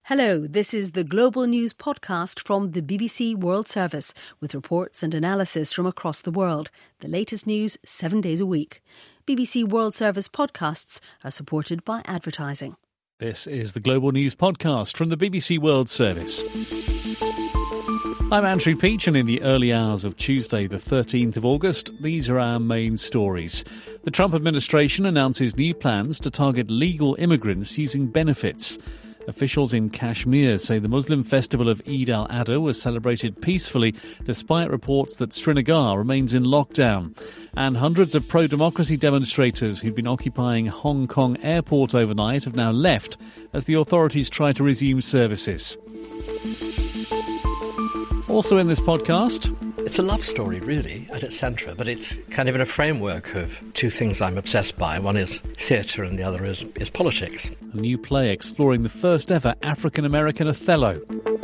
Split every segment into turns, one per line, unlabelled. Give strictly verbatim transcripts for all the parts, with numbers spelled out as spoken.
Hello, this is the Global News podcast from the B B C World Service with reports and analysis from across the world. The latest news seven days a week. B B C World Service podcasts are supported by advertising.
This is the Global News podcast from the B B C World Service. I'm Andrew Peach, and in the early hours of Tuesday the thirteenth of August, these are our main stories. The Trump administration announces new plans to target legal immigrants using benefits. Officials in Kashmir say the Muslim festival of Eid al-Adha was celebrated peacefully despite reports that Srinagar remains in lockdown. And hundreds of pro-democracy demonstrators who'd been occupying Hong Kong airport overnight have now left as the authorities try to resume services. Also in this podcast,
it's a love story, really, at its centre, but it's kind of in a framework of two things I'm obsessed by. One is theatre and the other is, is politics.
A new play exploring the first ever African-American Othello.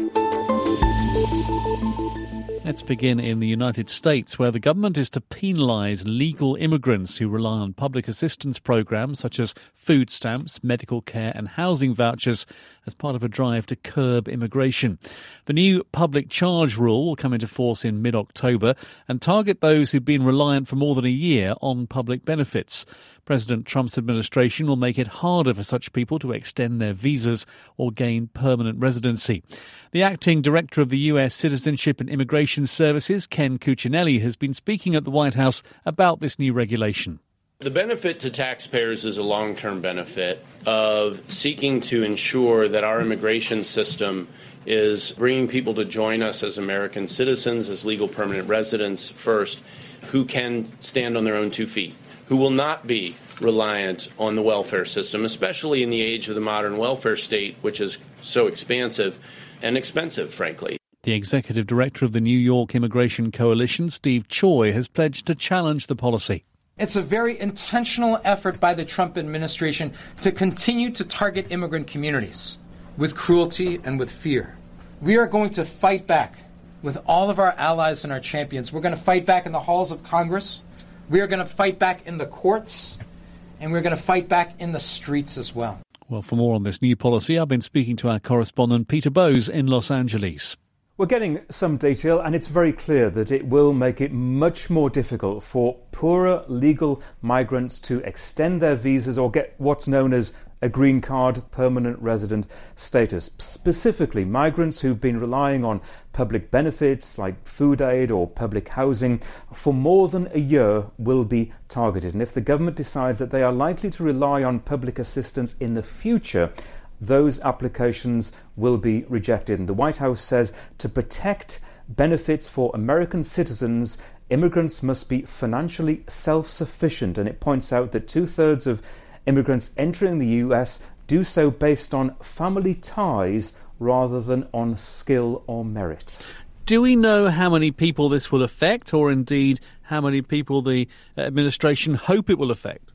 Let's begin in the United States, where the government is to penalise legal immigrants who rely on public assistance programmes such as food stamps, medical care and housing vouchers as part of a drive to curb immigration. The new public charge rule will come into force in mid-October and target those who've been reliant for more than a year on public benefits. President Trump's administration will make it harder for such people to extend their visas or gain permanent residency. The acting director of the U S Citizenship and Immigration Services, Ken Cuccinelli, has been speaking at the White House about this new regulation.
The benefit to taxpayers is a long-term benefit of seeking to ensure that our immigration system is bringing people to join us as American citizens, as legal permanent residents first, who can stand on their own two feet, who will not be reliant on the welfare system, especially in the age of the modern welfare state, which is so expansive and expensive, frankly.
The executive director of the New York Immigration Coalition, Steve Choi, has pledged to challenge the policy.
It's a very intentional effort by the Trump administration to continue to target immigrant communities with cruelty and with fear. We are going to fight back with all of our allies and our champions. We're going to fight back in the halls of Congress. We are going to fight back in the courts. And we're going to fight back in the streets as well.
Well, for more on this new policy, I've been speaking to our correspondent Peter Bowes in Los Angeles.
We're getting some detail, and it's very clear that it will make it much more difficult for poorer legal migrants to extend their visas or get what's known as a green card permanent resident status. Specifically, migrants who've been relying on public benefits like food aid or public housing for more than a year will be targeted. And if the government decides that they are likely to rely on public assistance in the future, those applications will be rejected. And the White House says to protect benefits for American citizens, immigrants must be financially self-sufficient. And it points out that two-thirds of immigrants entering the U S do so based on family ties rather than on skill or merit.
Do we know how many people this will affect, or indeed how many people the administration hope it will affect?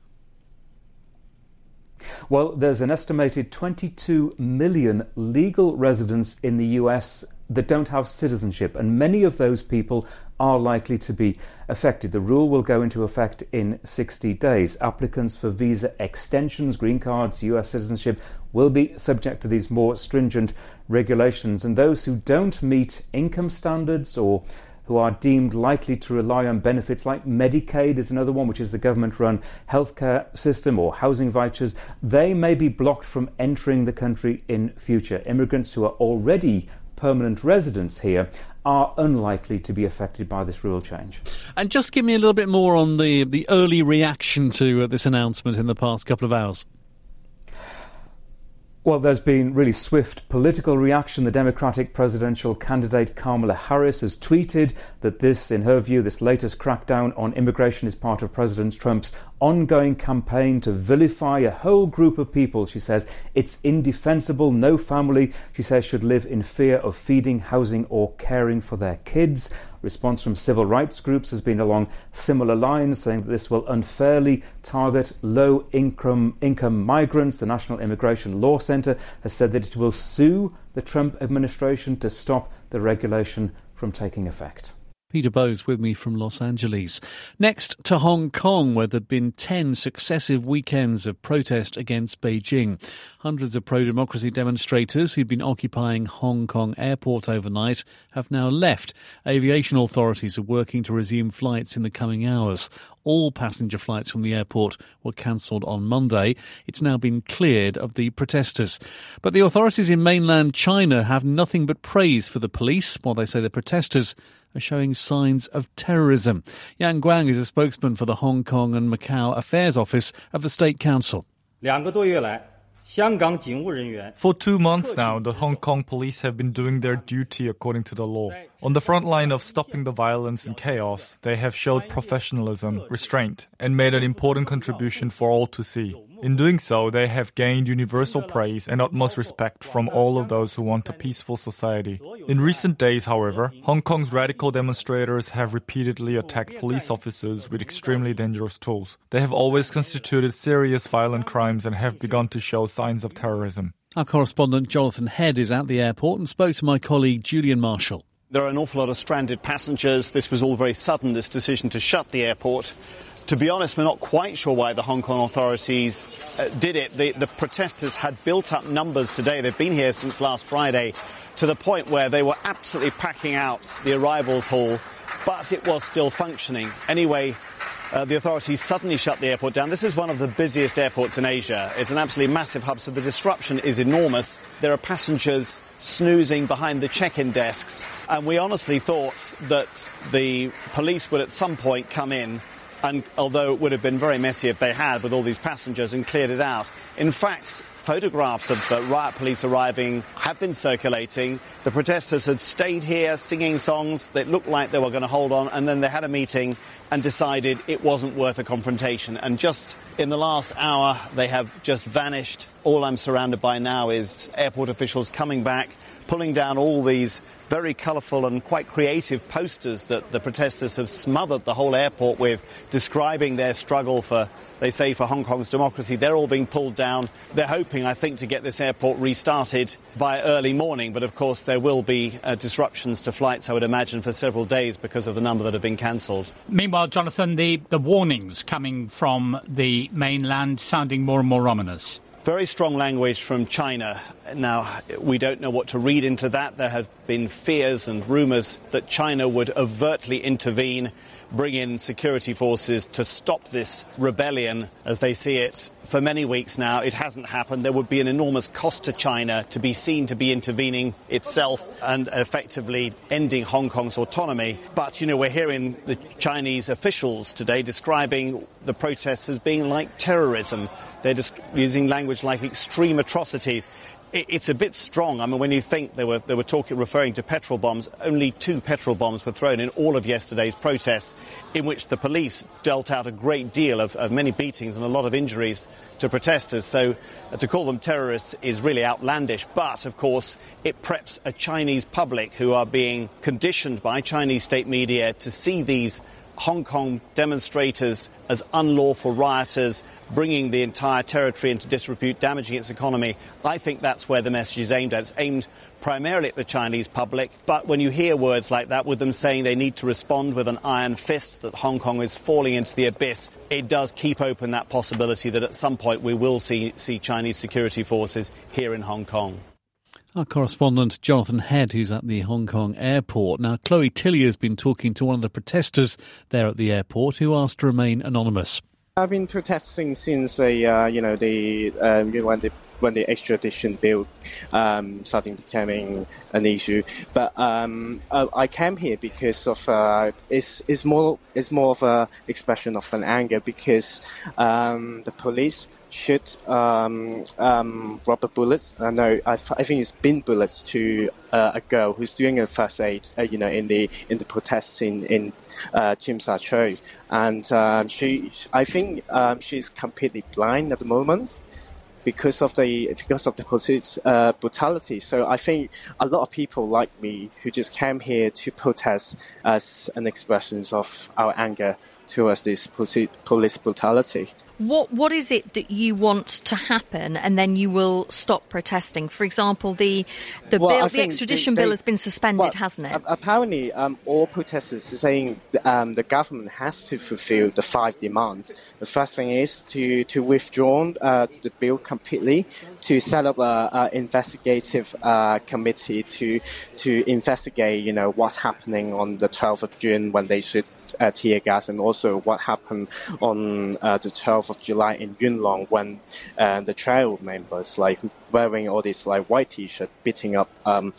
Well, there's an estimated twenty-two million legal residents in the U S that don't have citizenship, and many of those people are likely to be affected. The rule will go into effect in sixty days. Applicants for visa extensions, green cards, U S citizenship will be subject to these more stringent regulations, and those who don't meet income standards or who are deemed likely to rely on benefits like Medicaid is another one, which is the government-run healthcare system, or housing vouchers, they may be blocked from entering the country in future. Immigrants who are already permanent residents here are unlikely to be affected by this rule change.
And just give me a little bit more on the, the early reaction to uh, this announcement in the past couple of hours.
Well, there's been really swift political reaction. The Democratic presidential candidate Kamala Harris has tweeted that this, in her view, this latest crackdown on immigration is part of President Trump's ongoing campaign to vilify a whole group of people. She says it's indefensible. No family, she says, should live in fear of feeding, housing or caring for their kids. Response from civil rights groups has been along similar lines, saying that this will unfairly target low-income income migrants. The National Immigration Law Center has said that it will sue the Trump administration to stop the regulation from taking effect.
Peter Bowes with me from Los Angeles. Next to Hong Kong, where there have been ten successive weekends of protest against Beijing. Hundreds of pro-democracy demonstrators who'd been occupying Hong Kong airport overnight have now left. Aviation authorities are working to resume flights in the coming hours. All passenger flights from the airport were cancelled on Monday. It's now been cleared of the protesters. But the authorities in mainland China have nothing but praise for the police, while they say the protesters are showing signs of terrorism. Yang Guang is a spokesman for the Hong Kong and Macau Affairs Office of the State Council.
For two months now, the Hong Kong police have been doing their duty according to the law. On the front line of stopping the violence and chaos, they have showed professionalism, restraint, and made an important contribution for all to see. In doing so, they have gained universal praise and utmost respect from all of those who want a peaceful society. In recent days, however, Hong Kong's radical demonstrators have repeatedly attacked police officers with extremely dangerous tools. They have always constituted serious violent crimes and have begun to show signs of terrorism.
Our correspondent Jonathan Head is at the airport and spoke to my colleague Julian Marshall.
There are an awful lot of stranded passengers. This was all very sudden, this decision to shut the airport. To be honest, we're not quite sure why the Hong Kong authorities uh, did it. The, the protesters had built up numbers today. They've been here since last Friday, to the point where they were absolutely packing out the arrivals hall, but it was still functioning. Anyway, uh, the authorities suddenly shut the airport down. This is one of the busiest airports in Asia. It's an absolutely massive hub, so the disruption is enormous. There are passengers snoozing behind the check-in desks, and we honestly thought that the police would at some point come in, and although it would have been very messy if they had with all these passengers, and cleared it out. In fact, photographs of uh, riot police arriving have been circulating. The protesters had stayed here singing songs that looked like they were going to hold on, and then they had a meeting and decided it wasn't worth a confrontation. And just in the last hour, they have just vanished. All I'm surrounded by now is airport officials coming back, pulling down all these very colourful and quite creative posters that the protesters have smothered the whole airport with, describing their struggle for, they say, for Hong Kong's democracy. They're all being pulled down. They're hoping, I think, to get this airport restarted by early morning. But, of course, there will be uh, disruptions to flights, I would imagine, for several days because of the number that have been cancelled.
Meanwhile, Jonathan, the, the warnings coming from the mainland sounding more and more ominous.
Very strong language from China. Now, we don't know what to read into that. There have been fears and rumours that China would overtly intervene, bring in security forces to stop this rebellion as they see it. For many weeks now, it hasn't happened. There would be an enormous cost to China to be seen to be intervening itself and effectively ending Hong Kong's autonomy. But, you know, we're hearing the Chinese officials today describing the protests as being like terrorism. They're just using language like extreme atrocities. It's a bit strong. I mean, when you think they were they were talking, referring to petrol bombs, only two petrol bombs were thrown in all of yesterday's protests, in which the police dealt out a great deal of, of many beatings and a lot of injuries to protesters. So uh, to call them terrorists is really outlandish. But, of course, it preps a Chinese public who are being conditioned by Chinese state media to see these Hong Kong demonstrators as unlawful rioters, bringing the entire territory into disrepute, damaging its economy. I think that's where the message is aimed at. It's aimed primarily at the Chinese public. But when you hear words like that, with them saying they need to respond with an iron fist, that Hong Kong is falling into the abyss, it does keep open that possibility that at some point we will see, see Chinese security forces here in Hong Kong.
Our correspondent Jonathan Head, who's at the Hong Kong airport. Now, Chloe Tillier has been talking to one of the protesters there at the airport, who asked to remain anonymous.
I've been protesting since the, uh, you know, the um, when the when the extradition bill um, starting becoming an issue. But um, I, I came here because of uh, it's it's more it's more of a expression of an anger because um, the police shoot um, um, rubber bullets. I know I, I think it's bin bullets to uh, a girl who's doing a first aid, uh, you know, in the in the protests in in uh, Tsim Sha Tsui, and um, she I think um, she's completely blind at the moment. Because of the because of the police uh, brutality, so I think a lot of people like me who just came here to protest as an expression of our anger towards this police brutality.
What What is it that you want to happen, and then you will stop protesting? For example, the the
well,
bill, the extradition they, bill, they, has been suspended,
well,
hasn't it?
Apparently, um, all protesters are saying um, the government has to fulfil the five demands. The first thing is to to withdraw uh, the bill completely, to set up a, a investigative uh, committee to to investigate, you know, what's happening on the twelfth of June when they should. Uh, tear gas, and also what happened on uh, the twelfth of July in Yunlong when uh, the trail members, like wearing all these like white t-shirts, beating up um,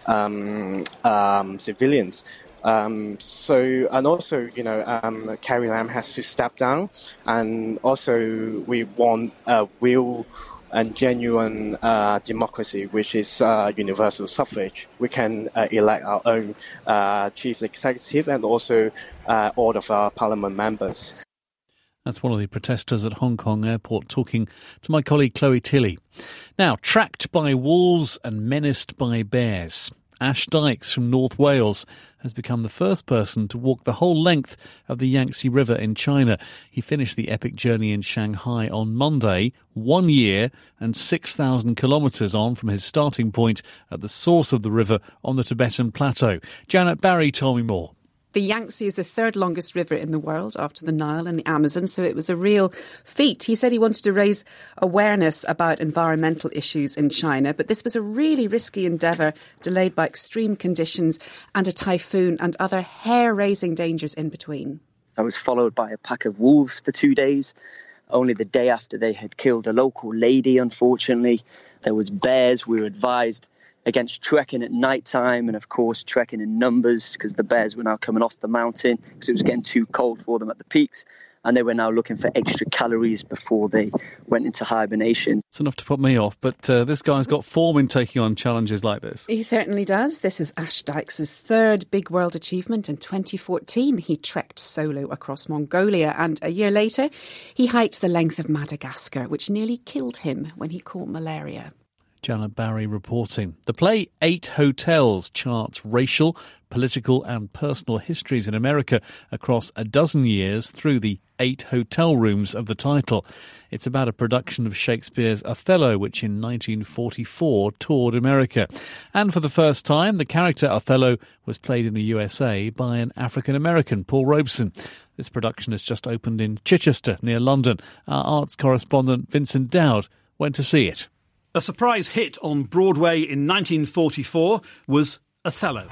um, um, civilians. Um, so, and also, you know, um, Carrie Lam has to step down, and also we want a real and genuine uh, democracy, which is uh, universal suffrage. We can uh, elect our own uh, chief executive and also uh, all of our parliament members.
That's one of the protesters at Hong Kong Airport talking to my colleague Chloe Tilley. Now, tracked by wolves and menaced by bears, Ash Dykes from North Wales has become the first person to walk the whole length of the Yangtze River in China. He finished the epic journey in Shanghai on Monday, one year and six thousand kilometres on from his starting point at the source of the river on the Tibetan Plateau. Janet Barry told me more.
The Yangtze is the third longest river in the world after the Nile and the Amazon, so it was a real feat. He said he wanted to raise awareness about environmental issues in China, but this was a really risky endeavour, delayed by extreme conditions and a typhoon and other hair-raising dangers in between.
I was followed by a pack of wolves for two days. Only the day after they had killed a local lady, unfortunately. There was bears. We were advised against trekking at night time and, of course, trekking in numbers because the bears were now coming off the mountain because it was getting too cold for them at the peaks, and they were now looking for extra calories before they went into hibernation.
It's enough to put me off, but uh, this guy's got form in taking on challenges like this.
He certainly does. This is Ash Dykes' third big world achievement. In twenty fourteen, he trekked solo across Mongolia, and a year later, he hiked the length of Madagascar, which nearly killed him when he caught malaria.
Janet Barry reporting. The play Eight Hotels charts racial, political and personal histories in America across a dozen years through the eight hotel rooms of the title. It's about a production of Shakespeare's Othello, which in nineteen forty-four toured America. And for the first time, the character Othello was played in the U S A by an African-American, Paul Robeson. This production has just opened in Chichester, near London. Our arts correspondent Vincent Dowd went to see it.
A surprise hit on Broadway in nineteen forty-four was Othello.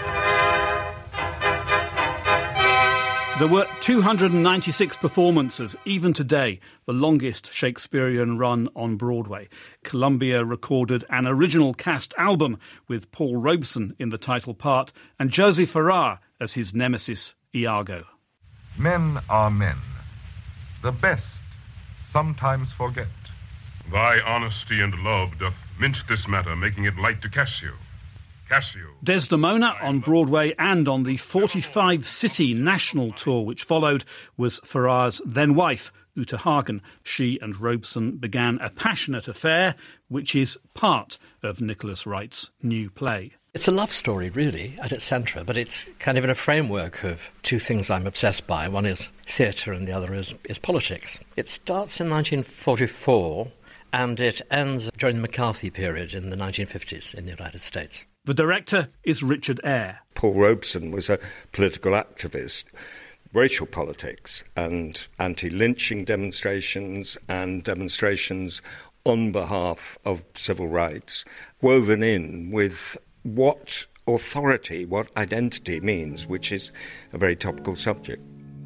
There were two hundred ninety-six performances, even today, the longest Shakespearean run on Broadway. Columbia recorded an original cast album with Paul Robeson in the title part and Josie Farrar as his nemesis, Iago.
Men are men. The best sometimes forget.
Thy honesty and love doth mint this matter, making it light to Cassio. Cassio.
Desdemona on Broadway and on the forty-five city national tour which followed was Farrar's then-wife, Uta Hagen. She and Robeson began a passionate affair, which is part of Nicholas Wright's new play.
It's a love story, really, at its centre, but it's kind of in a framework of two things I'm obsessed by. One is theatre and the other is, is politics. It starts in nineteen forty-four and it ends during the McCarthy period in the nineteen fifties in the United States.
The director is Richard Eyre.
Paul Robeson was a political activist. Racial politics and anti-lynching demonstrations and demonstrations on behalf of civil rights woven in with what authority, what identity means, which is a very topical subject.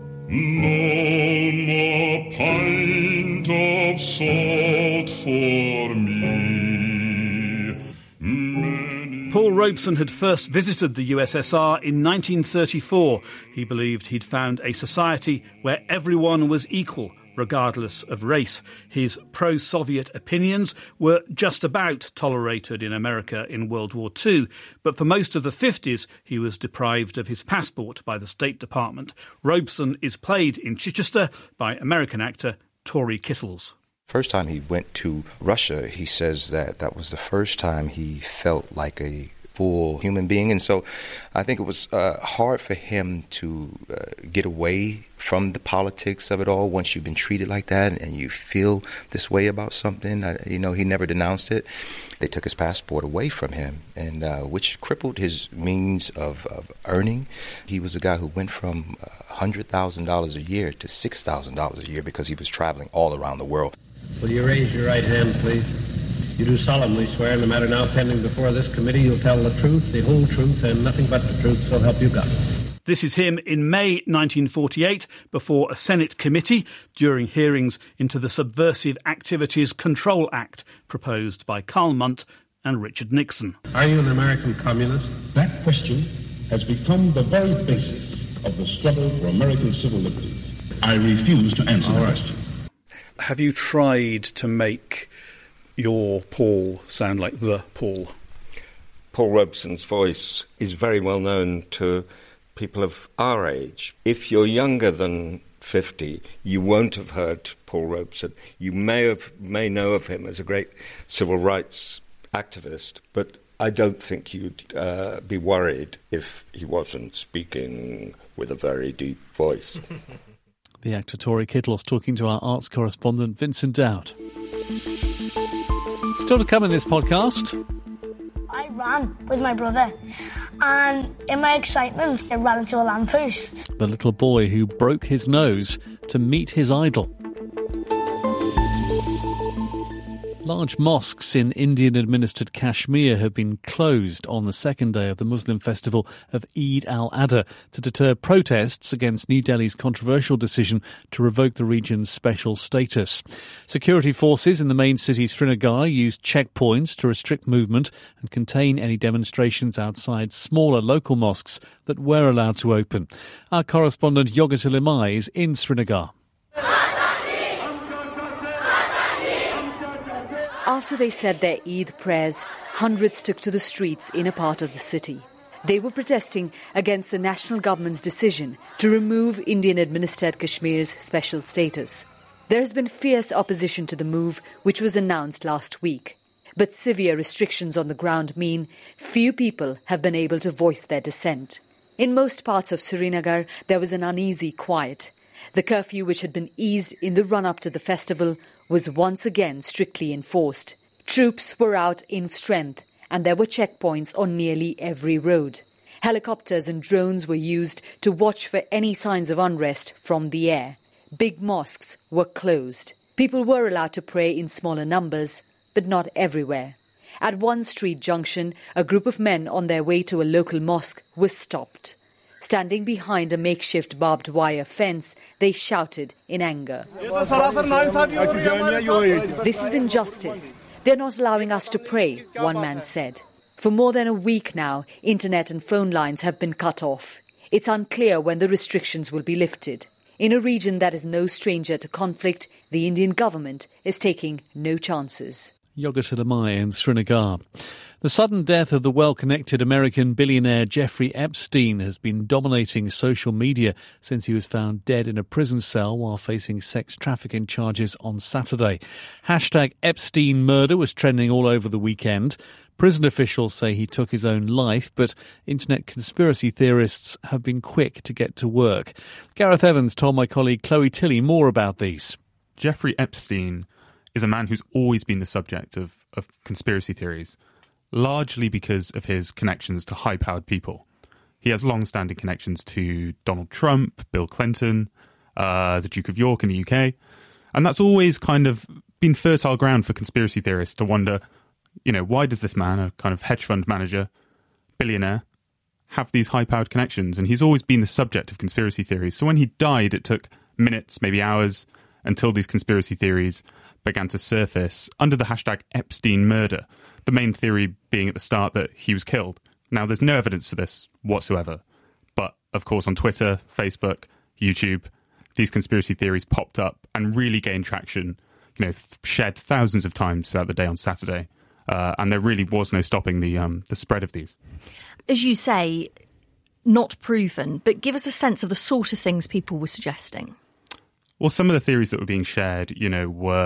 No more pint of salt for me. Many...
Paul Robeson had first visited the U S S R in nineteen thirty-four. He believed he'd found a society where everyone was equal, regardless of race. His pro-Soviet opinions were just about tolerated in America in World War Two, but for most of the fifties he was deprived of his passport by the State Department. Robeson is played in Chichester by American actor Tory Kittles.
First time he went to Russia, he says that that was the first time he felt like a full human being. And so I think it was uh, hard for him to uh, get away from the politics of it all once you've been treated like that and you feel this way about something. Uh, you know, he never denounced it. They took his passport away from him, and uh, which crippled his means of, of earning. He was a guy who went from uh, one hundred thousand dollars a year to six thousand dollars a year because he was traveling all around the world.
Will you raise your right hand, please? You do solemnly swear in the matter now pending before this committee you'll tell the truth, the whole truth, and nothing but the truth, so help you God.
This is him in May nineteen forty-eight before a Senate committee during hearings into the Subversive Activities Control Act proposed by Karl Mundt and Richard Nixon.
Are you an American communist?
That question has become the very basis of the struggle for American civil liberties. I refuse to answer the question.
Have you tried to make your Paul sound like the Paul?
Paul Robeson's voice is very well known to people of our age. If you're younger than fifty, you won't have heard Paul Robeson. You may have may know of him as a great civil rights activist, but I don't think you'd uh, be worried if he wasn't speaking with a very deep voice.
The actor Tori Kittles talking to our arts correspondent Vincent Dowd. Still to come in this podcast.
I ran with my brother, and in my excitement, I ran into a lamppost.
The little boy who broke his nose to meet his idol. Large mosques in Indian-administered Kashmir have been closed on the second day of the Muslim festival of Eid al-Adha to deter protests against New Delhi's controversial decision to revoke the region's special status. Security forces in the main city Srinagar used checkpoints to restrict movement and contain any demonstrations outside smaller local mosques that were allowed to open. Our correspondent Yogita Limai is in Srinagar.
After they said their Eid prayers, hundreds took to the streets in a part of the city. They were protesting against the national government's decision to remove Indian-administered Kashmir's special status. There has been fierce opposition to the move, which was announced last week. But severe restrictions on the ground mean few people have been able to voice their dissent. In most parts of Srinagar, there was an uneasy quiet. The curfew, which had been eased in the run-up to the festival, was once again strictly enforced. Troops were out in strength, and there were checkpoints on nearly every road. Helicopters and drones were used to watch for any signs of unrest from the air. Big mosques were closed. People were allowed to pray in smaller numbers, but not everywhere. At one street junction, a group of men on their way to a local mosque was stopped. Standing behind a makeshift barbed wire fence, they shouted in anger. This is injustice. They're not allowing us to pray, one man said. For more than a week now, internet and phone lines have been cut off. It's unclear when the restrictions will be lifted. In a region that is no stranger to conflict, the Indian government is taking no chances.
Yogita Limai in Srinagar. The sudden death of the well-connected American billionaire Jeffrey Epstein has been dominating social media since he was found dead in a prison cell while facing sex trafficking charges on Saturday. Hashtag Epstein murder was trending all over the weekend. Prison officials say he took his own life, but internet conspiracy theorists have been quick to get to work. Gareth Evans told my colleague Chloe Tilley more about these.
Jeffrey Epstein is a man who's always been the subject of, of conspiracy theories, largely because of his connections to high-powered people. He has long-standing connections to Donald Trump, Bill Clinton, uh, the Duke of York in the U K. And that's always kind of been fertile ground for conspiracy theorists to wonder, you know, why does this man, a kind of hedge fund manager, billionaire, have these high-powered connections? And he's always been the subject of conspiracy theories. So when he died, it took minutes, maybe hours, until these conspiracy theories began to surface under the hashtag Epstein murder. The main theory being at the start that he was killed. Now, there's no evidence for this whatsoever. But, of course, on Twitter, Facebook, YouTube, these conspiracy theories popped up and really gained traction, you know, th- shared thousands of times throughout the day on Saturday. Uh, and there really was no stopping the um, the spread of these.
As you say, not proven, but give us a sense of the sort of things people were suggesting.
Well, some of the theories that were being shared, you know, were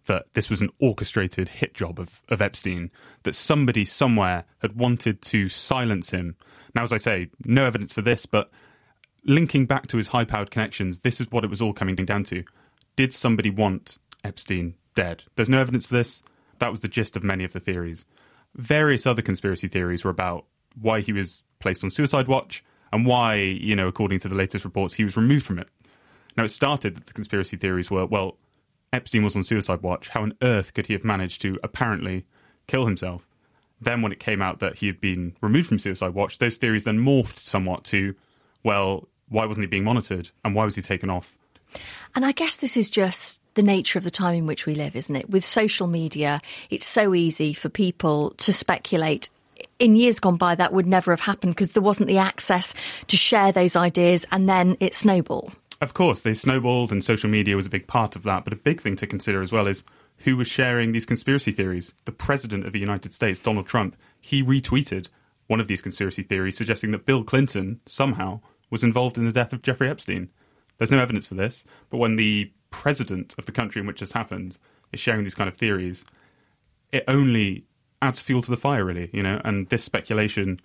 that this was an orchestrated hit job of, of Epstein, that somebody somewhere had wanted to silence him. Now, as I say, no evidence for this, but linking back to his high-powered connections, this is what it was all coming down to. Did somebody want Epstein dead? There's no evidence for this. That was the gist of many of the theories. Various other conspiracy theories were about why he was placed on suicide watch and why, you know, according to the latest reports, he was removed from it. Now, it started that the conspiracy theories were, well, Epstein was on suicide watch. How on earth could he have managed to apparently kill himself? Then when it came out that he had been removed from suicide watch, those theories then morphed somewhat to, well, why wasn't he being monitored and why was he taken off?
And I guess this is just the nature of the time in which we live, isn't it? With social media, it's so easy for people to speculate. In years gone by, that would never have happened because there wasn't the access to share those ideas, and then it snowballed.
Of course, they snowballed and social media was a big part of that. But a big thing to consider as well is who was sharing these conspiracy theories. The President of the United States, Donald Trump, he retweeted one of these conspiracy theories suggesting that Bill Clinton somehow was involved in the death of Jeffrey Epstein. There's no evidence for this, but when the president of the country in which this happened is sharing these kind of theories, it only adds fuel to the fire, really, you know, and this speculation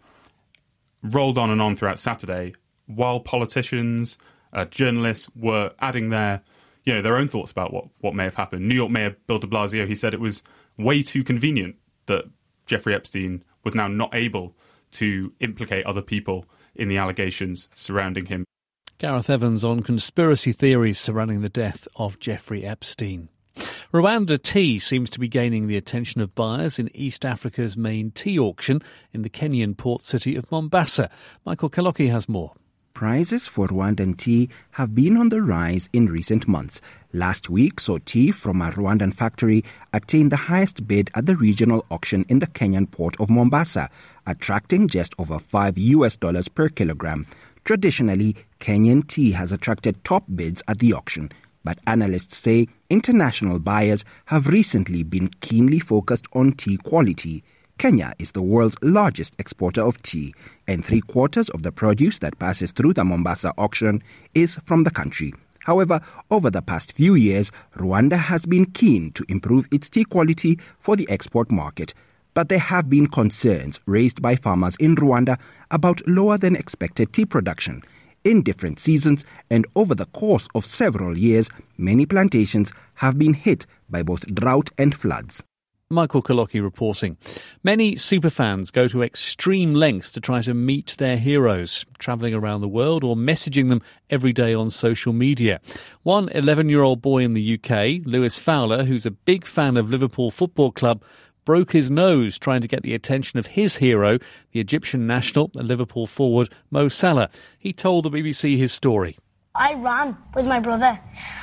rolled on and on throughout Saturday while politicians, uh, journalists were adding their, you know, their own thoughts about what, what may have happened. New York Mayor Bill de Blasio, he said it was way too convenient that Jeffrey Epstein was now not able to implicate other people in the allegations surrounding him.
Gareth Evans on conspiracy theories surrounding the death of Jeffrey Epstein. Rwanda tea seems to be gaining the attention of buyers in East Africa's main tea auction in the Kenyan port city of Mombasa. Michael Kaloki has more.
Prices for Rwandan tea have been on the rise in recent months. Last week saw tea from a Rwandan factory attain the highest bid at the regional auction in the Kenyan port of Mombasa, attracting just over five U S dollars per kilogram. Traditionally, Kenyan tea has attracted top bids at the auction, but analysts say international buyers have recently been keenly focused on tea quality. Kenya is the world's largest exporter of tea, and three-quarters of the produce that passes through the Mombasa auction is from the country. However, over the past few years, Rwanda has been keen to improve its tea quality for the export market. But there have been concerns raised by farmers in Rwanda about lower than expected tea production. In different seasons and over the course of several years, many plantations have been hit by both drought and floods.
Michael Kaloki reporting. Many superfans go to extreme lengths to try to meet their heroes, travelling around the world or messaging them every day on social media. One eleven-year-old boy in the U K, Lewis Fowler, who's a big fan of Liverpool Football Club, broke his nose trying to get the attention of his hero, the Egyptian national and Liverpool forward Mo Salah. He told the B B C his story.
I ran with my brother,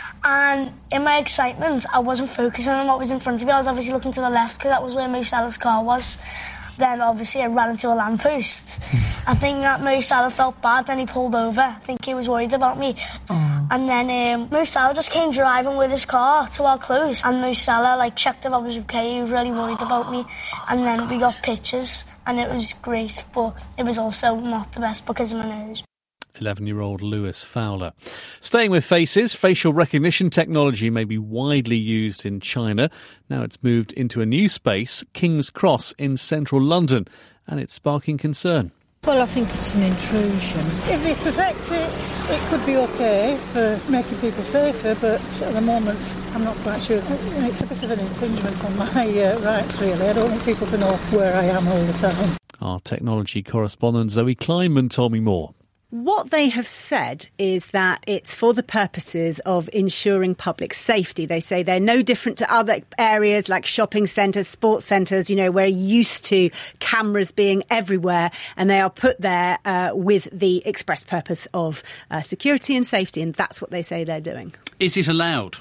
and in my excitement, I wasn't focusing on what was in front of me. I was obviously looking to the left because that was where Mo Salah's car was. Then, obviously, I ran into a lamppost. I think that Mo Salah felt bad, then he pulled over. I think he was worried about me. Oh. And then um, Mo Salah just came driving with his car to our close. And Mo Salah, like, checked if I was okay. He was really worried about me. And then we got pictures, and it was great. But it was also not the best because of my nose.
eleven-year-old Lewis Fowler. Staying with faces, facial recognition technology may be widely used in China. Now it's moved into a new space, King's Cross in central London, and it's sparking concern.
Well, I think it's an intrusion. If they perfect it, it could be okay for making people safer, but at the moment, I'm not quite sure. It's a bit of an infringement on my uh, rights, really. I don't want people to know where I am all the time.
Our technology correspondent Zoe Kleinman told me more.
What they have said is that it's for the purposes of ensuring public safety. They say they're no different to other areas like shopping centres, sports centres. You know, we're used to cameras being everywhere, and they are put there uh, with the express purpose of uh, security and safety, and that's what they say they're doing.
Is it allowed?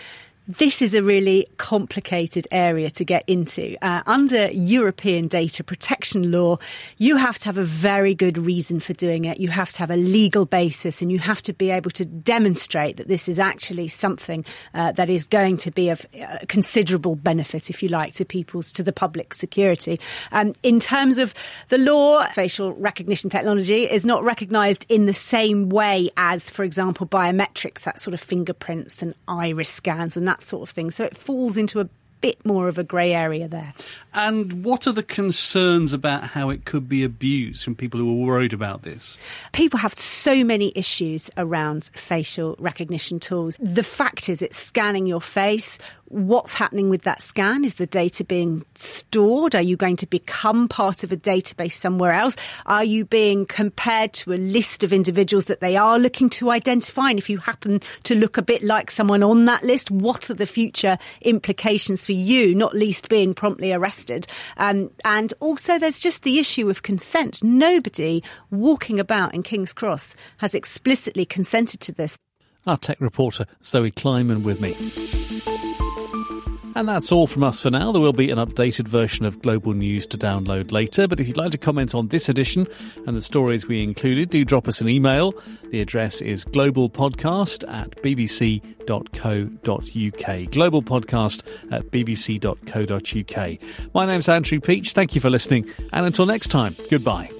This is a really complicated area to get into. Uh, under European data protection law, you have to have a very good reason for doing it. You have to have a legal basis, and you have to be able to demonstrate that this is actually something uh, that is going to be of uh, considerable benefit, if you like, to people's, to the public security. Um, in terms of the law, facial recognition technology is not recognised in the same way as, for example, biometrics, that sort of fingerprints and iris scans and that that sort of thing. So it falls into a bit more of a grey area there.
And what are the concerns about how it could be abused from people who are worried about this?
People have so many issues around facial recognition tools. The fact is it's scanning your face. What's happening with that scan? Is the data being stored? Are you going to become part of a database somewhere else? Are you being compared to a list of individuals that they are looking to identify? And if you happen to look a bit like someone on that list, what are the future implications for you, not least being promptly arrested? Um, and also there's just the issue of consent. Nobody walking about in King's Cross has explicitly consented to this.
Our tech reporter Zoe Kleiman with me. And that's all from us for now. There will be an updated version of Global News to download later. But if you'd like to comment on this edition and the stories we included, do drop us an email. The address is globalpodcast at bbc dot co dot uk. Globalpodcast at bbc dot co dot uk. My name's Andrew Peach. Thank you for listening. And until next time, goodbye.